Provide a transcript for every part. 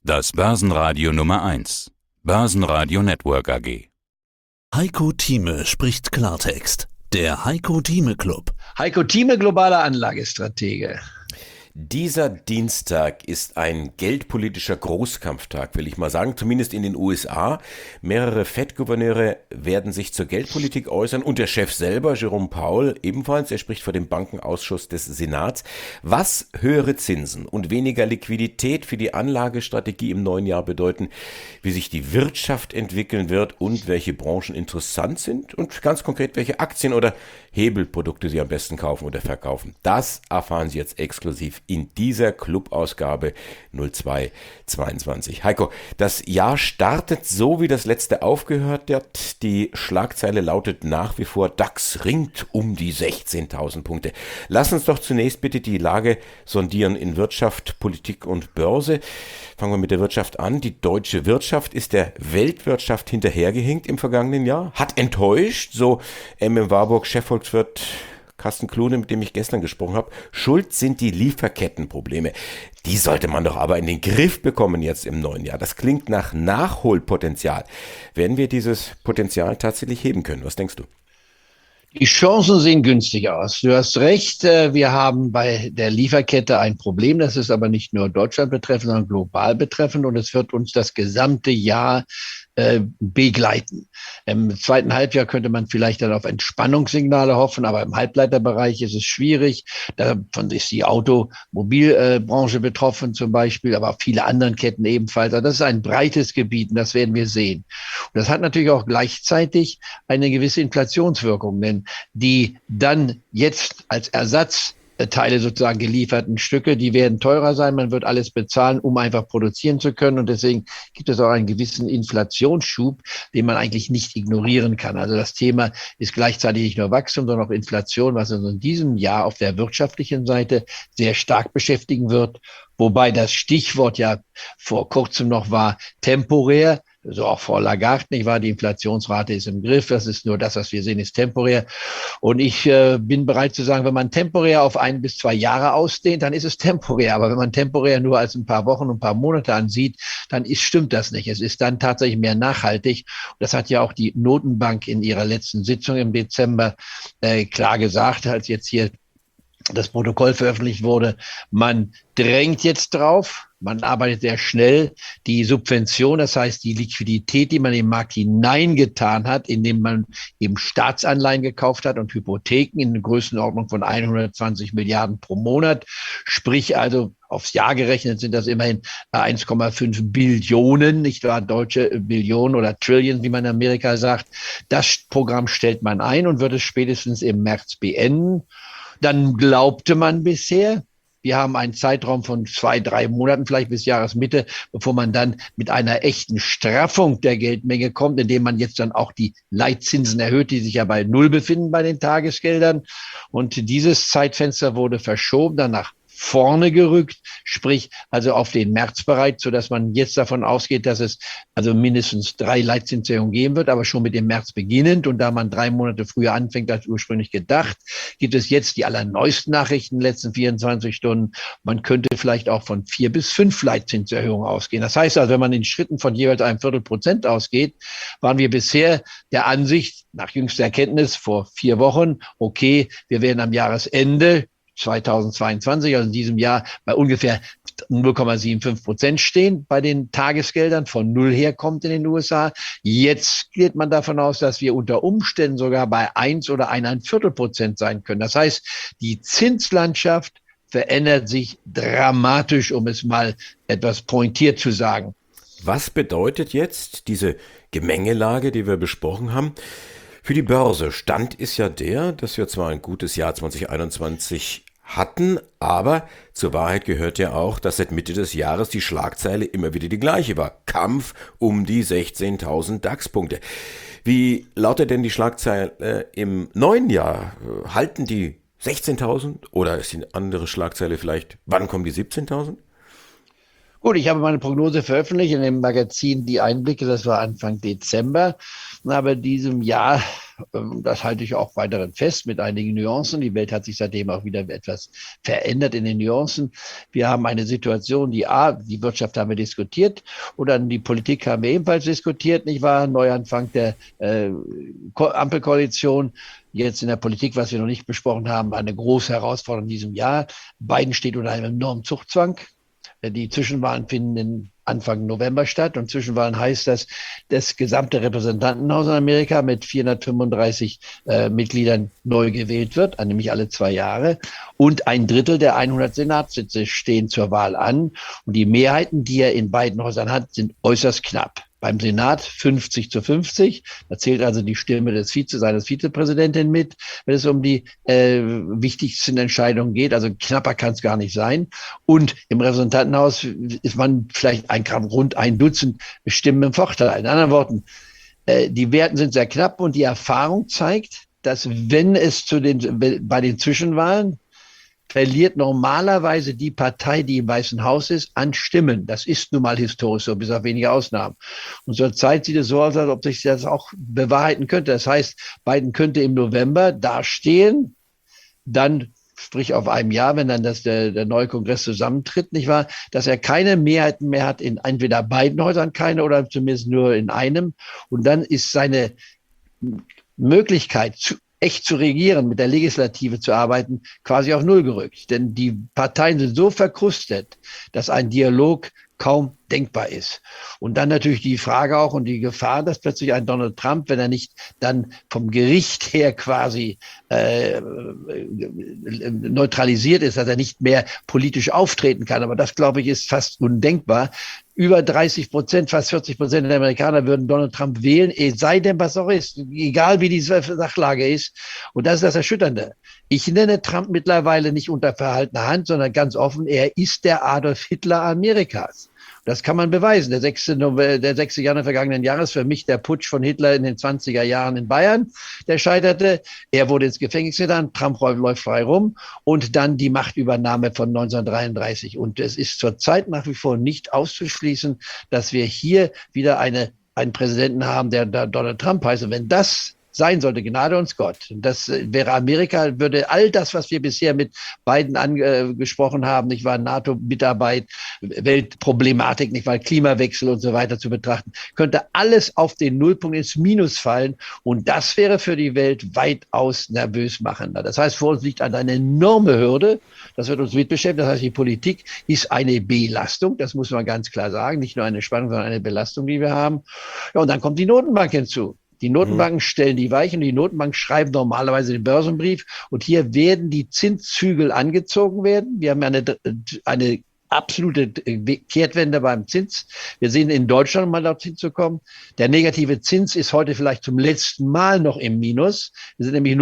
Das Börsenradio Nummer 1. Börsenradio Network AG. Heiko Thieme spricht Klartext. Der Heiko Thieme Club. Heiko Thieme, globaler Anlagestratege. Dieser Dienstag ist ein geldpolitischer Großkampftag, will ich mal sagen, zumindest in den USA. Mehrere Fed-Gouverneure werden sich zur Geldpolitik äußern und der Chef selber, Jerome Powell, ebenfalls. Er spricht vor dem Bankenausschuss des Senats. Was höhere Zinsen und weniger Liquidität für die Anlagestrategie im neuen Jahr bedeuten, wie sich die Wirtschaft entwickeln wird und welche Branchen interessant sind und ganz konkret, welche Aktien oder Hebelprodukte Sie am besten kaufen oder verkaufen. Das erfahren Sie jetzt exklusiv in dieser Clubausgabe 0222. Heiko, das Jahr startet so, wie das letzte aufgehört hat. Die Schlagzeile lautet nach wie vor: DAX ringt um die 16.000 Punkte. Lass uns doch zunächst bitte die Lage sondieren in Wirtschaft, Politik und Börse. Fangen wir mit der Wirtschaft an. Die deutsche Wirtschaft ist der Weltwirtschaft hinterhergehinkt im vergangenen Jahr, hat enttäuscht, so Warburg Chefvolkswirt Carsten Kluhne, mit dem ich gestern gesprochen habe. Schuld sind die Lieferkettenprobleme. Die sollte man doch aber in den Griff bekommen jetzt im neuen Jahr. Das klingt nach Nachholpotenzial. Werden wir dieses Potenzial tatsächlich heben können? Was denkst du? Die Chancen sehen günstig aus. Du hast recht, wir haben bei der Lieferkette ein Problem. Das ist aber nicht nur Deutschland betreffend, sondern global betreffend. Und es wird uns das gesamte Jahr begleiten. Im zweiten Halbjahr könnte man vielleicht dann auf Entspannungssignale hoffen, aber im Halbleiterbereich ist es schwierig. Davon ist die Automobilbranche betroffen zum Beispiel, aber auch viele anderen Ketten ebenfalls. Also das ist ein breites Gebiet und das werden wir sehen. Und das hat natürlich auch gleichzeitig eine gewisse Inflationswirkung, denn die dann jetzt als Ersatzteile sozusagen gelieferten Stücke, die werden teurer sein. Man wird alles bezahlen, um einfach produzieren zu können. Und deswegen gibt es auch einen gewissen Inflationsschub, den man eigentlich nicht ignorieren kann. Also das Thema ist gleichzeitig nicht nur Wachstum, sondern auch Inflation, was uns in diesem Jahr auf der wirtschaftlichen Seite sehr stark beschäftigen wird. Wobei das Stichwort ja vor kurzem noch war temporär. So auch Frau Lagarde, nicht wahr? Die Inflationsrate ist im Griff. Das ist nur das, was wir sehen, ist temporär. Und ich bin bereit zu sagen, wenn man temporär auf 1 bis 2 Jahre ausdehnt, dann ist es temporär. Aber wenn man temporär nur als ein paar Wochen und ein paar Monate ansieht, dann stimmt das nicht. Es ist dann tatsächlich mehr nachhaltig. Und das hat ja auch die Notenbank in ihrer letzten Sitzung im Dezember klar gesagt, als jetzt hier das Protokoll veröffentlicht wurde. Man drängt jetzt drauf. Man arbeitet sehr schnell. Die Subvention, das heißt die Liquidität, die man im Markt hineingetan hat, indem man eben Staatsanleihen gekauft hat und Hypotheken in der Größenordnung von 120 Milliarden pro Monat. Sprich also aufs Jahr gerechnet sind das immerhin 1,5 Billionen, nicht wahr? Deutsche Billionen oder Trillion, wie man in Amerika sagt. Das Programm stellt man ein und wird es spätestens im März beenden. Dann glaubte man bisher, wir haben einen Zeitraum von 2-3 Monaten, vielleicht bis Jahresmitte, bevor man dann mit einer echten Straffung der Geldmenge kommt, indem man jetzt dann auch die Leitzinsen erhöht, die sich ja bei 0 befinden bei den Tagesgeldern. Und dieses Zeitfenster wurde verschoben, dann nach vorne gerückt, sprich also auf den Märzbereich, sodass man jetzt davon ausgeht, dass es also mindestens 3 Leitzinserhöhungen geben wird, aber schon mit dem März beginnend. Und da man 3 Monate früher anfängt als ursprünglich gedacht, gibt es jetzt die allerneuesten Nachrichten in den letzten 24 Stunden. Man könnte vielleicht auch von 4 bis 5 Leitzinserhöhungen ausgehen. Das heißt also, wenn man in Schritten von jeweils 1/4% ausgeht, waren wir bisher der Ansicht, nach jüngster Erkenntnis vor 4 Wochen, okay, wir werden am Jahresende 2022, also in diesem Jahr, bei ungefähr 0,75% stehen bei den Tagesgeldern, von 0 herkommt in den USA. Jetzt geht man davon aus, dass wir unter Umständen sogar bei 1 oder 1,25% sein können. Das heißt, die Zinslandschaft verändert sich dramatisch, um es mal etwas pointiert zu sagen. Was bedeutet jetzt diese Gemengelage, die wir besprochen haben? Für die Börse. Stand ist ja der, dass wir zwar ein gutes Jahr 2021 hatten, aber zur Wahrheit gehört ja auch, dass seit Mitte des Jahres die Schlagzeile immer wieder die gleiche war. Kampf um die 16.000 DAX-Punkte. Wie lautet denn die Schlagzeile im neuen Jahr? Halten die 16.000 oder ist die andere Schlagzeile vielleicht, wann kommen die 17.000? Gut, ich habe meine Prognose veröffentlicht in dem Magazin Die Einblicke, das war Anfang Dezember. Aber diesem Jahr Das halte ich auch weiterhin fest mit einigen Nuancen. Die Welt hat sich seitdem auch wieder etwas verändert in den Nuancen. Wir haben eine Situation, die Wirtschaft haben wir diskutiert und dann die Politik haben wir ebenfalls diskutiert, nicht wahr? Neuanfang der Ampelkoalition. Jetzt in der Politik, was wir noch nicht besprochen haben, eine große Herausforderung in diesem Jahr. Biden steht unter einem enormen Zugzwang. Die Zwischenwahlen finden Anfang November statt und Zwischenwahlen heißt, dass das gesamte Repräsentantenhaus in Amerika mit 435 Mitgliedern neu gewählt wird, nämlich alle 2 Jahre. Und ein Drittel der 100 Senatssitze stehen zur Wahl an. Und die Mehrheiten, die er in beiden Häusern hat, sind äußerst knapp. Beim Senat 50-50. Da zählt also die Stimme seines Vizepräsidenten mit, wenn es um die wichtigsten Entscheidungen geht. Also knapper kann es gar nicht sein. Und im Repräsentantenhaus ist man vielleicht rund ein Dutzend Stimmen im Vorteil. In anderen Worten, die Werten sind sehr knapp und die Erfahrung zeigt, dass wenn es bei den Zwischenwahlen verliert normalerweise die Partei, die im Weißen Haus ist, an Stimmen. Das ist nun mal historisch so, bis auf wenige Ausnahmen. Und zurzeit sieht es so aus, als ob sich das auch bewahrheiten könnte. Das heißt, Biden könnte im November dastehen, dann sprich auf einem Jahr, wenn dann der neue Kongress zusammentritt, nicht wahr, dass er keine Mehrheiten mehr hat in entweder beiden Häusern, keine oder zumindest nur in einem. Und dann ist seine Möglichkeit, echt zu regieren, mit der Legislative zu arbeiten, quasi auf Null gerückt. Denn die Parteien sind so verkrustet, dass ein Dialog kaum denkbar ist. Und dann natürlich die Frage auch und die Gefahr, dass plötzlich ein Donald Trump, wenn er nicht dann vom Gericht her quasi neutralisiert ist, dass er nicht mehr politisch auftreten kann. Aber das, glaube ich, ist fast undenkbar. Über 30%, fast 40% der Amerikaner würden Donald Trump wählen, sei denn was auch ist, egal wie die Sachlage ist. Und das ist das Erschütternde. Ich nenne Trump mittlerweile nicht unter verhaltener Hand, sondern ganz offen, er ist der Adolf Hitler Amerikas. Das kann man beweisen. Der 6. Januar vergangenen Jahres, für mich der Putsch von Hitler in den 20er Jahren in Bayern, der scheiterte. Er wurde ins Gefängnis getan, Trump läuft frei rum und dann die Machtübernahme von 1933. Und es ist zurzeit nach wie vor nicht auszuschließen, dass wir hier wieder einen Präsidenten haben, der Donald Trump heißt. Und wenn das sein sollte, Gnade uns Gott. Das wäre Amerika, würde all das, was wir bisher mit Biden angesprochen haben, nicht wahr, NATO-Mitarbeit, Weltproblematik, nicht wahr, Klimawechsel und so weiter zu betrachten, könnte alles auf den Nullpunkt ins Minus fallen und das wäre für die Welt weitaus nervös machender. Das heißt, vor uns liegt eine enorme Hürde, das wird uns mit beschäftigen, das heißt, die Politik ist eine Belastung, das muss man ganz klar sagen, nicht nur eine Spannung, sondern eine Belastung, die wir haben. Ja, und dann kommt die Notenbank hinzu. Die Notenbanken stellen die Weichen, die Notenbanken schreiben normalerweise den Börsenbrief und hier werden die Zinszügel angezogen werden. Wir haben eine absolute Kehrtwende beim Zins. Wir sehen in Deutschland, um mal dort hinzukommen, der negative Zins ist heute vielleicht zum letzten Mal noch im Minus. Wir sind nämlich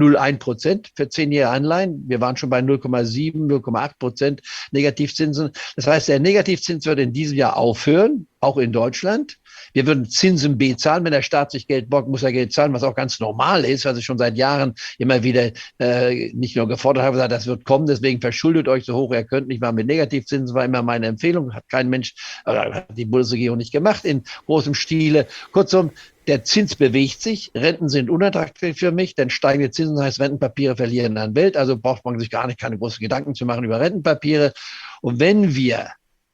0,01% für 10-jährige Anleihen. Wir waren schon bei 0,7, 0,8% Negativzinsen. Das heißt, der Negativzins wird in diesem Jahr aufhören, auch in Deutschland. Wir würden Zinsen bezahlen. Wenn der Staat sich Geld borgt, muss er Geld zahlen, was auch ganz normal ist, was ich schon seit Jahren immer wieder nicht nur gefordert habe, gesagt, das wird kommen, deswegen verschuldet euch so hoch, ihr könnt nicht mal mit Negativzinsen, war immer meine Empfehlung, hat kein Mensch, hat die Bundesregierung nicht gemacht in großem Stile. Kurzum, der Zins bewegt sich, Renten sind unattraktiv für mich, denn steigende Zinsen heißt, Rentenpapiere verlieren an Welt, also braucht man sich gar nicht keine großen Gedanken zu machen über Rentenpapiere. Und wenn wir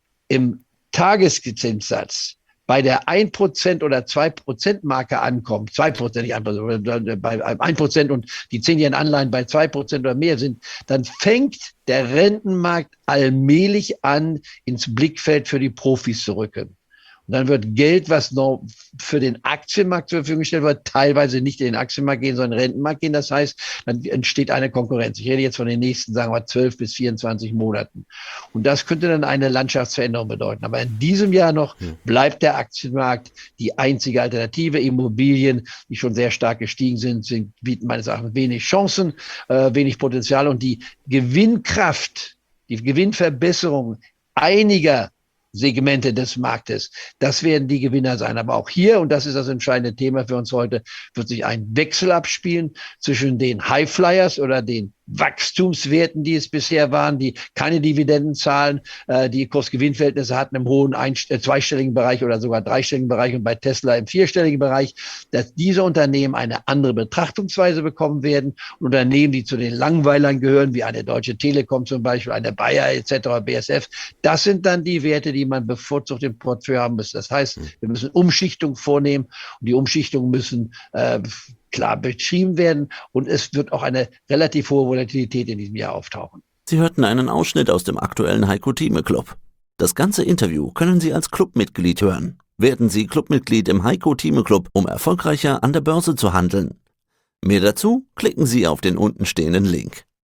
im Tageszinssatz bei der 1% oder 2% Marke ankommt, 2%, nicht 1%, bei 1% und die 10-jährigen Anleihen bei 2% oder mehr sind, dann fängt der Rentenmarkt allmählich an, ins Blickfeld für die Profis zu rücken. Und dann wird Geld, was noch für den Aktienmarkt zur Verfügung gestellt wird, teilweise nicht in den Aktienmarkt gehen, sondern in den Rentenmarkt gehen. Das heißt, dann entsteht eine Konkurrenz. Ich rede jetzt von den nächsten, sagen wir, 12 bis 24 Monaten. Und das könnte dann eine Landschaftsveränderung bedeuten. Aber in diesem Jahr noch bleibt der Aktienmarkt die einzige Alternative. Immobilien, die schon sehr stark gestiegen sind, bieten meines Erachtens wenig Chancen, wenig Potenzial. Und die Gewinnkraft, die Gewinnverbesserung einiger Segmente des Marktes. Das werden die Gewinner sein. Aber auch hier, und das ist das entscheidende Thema für uns heute, wird sich ein Wechsel abspielen zwischen den Highflyers oder den Wachstumswerten, die es bisher waren, die keine Dividenden zahlen, die Kurs-Gewinn-Verhältnisse hatten im hohen zweistelligen Bereich oder sogar dreistelligen Bereich und bei Tesla im vierstelligen Bereich, dass diese Unternehmen eine andere Betrachtungsweise bekommen werden. Und Unternehmen, die zu den Langweilern gehören, wie eine Deutsche Telekom zum Beispiel, eine Bayer etc., BASF, das sind dann die Werte, die man bevorzugt im Portfolio haben muss. Das heißt, wir müssen Umschichtung vornehmen und die Umschichtungen müssen klar beschrieben werden und es wird auch eine relativ hohe Volatilität in diesem Jahr auftauchen. Sie hörten einen Ausschnitt aus dem aktuellen Heiko Thieme Club. Das ganze Interview können Sie als Clubmitglied hören. Werden Sie Clubmitglied im Heiko Thieme Club, um erfolgreicher an der Börse zu handeln. Mehr dazu klicken Sie auf den untenstehenden Link.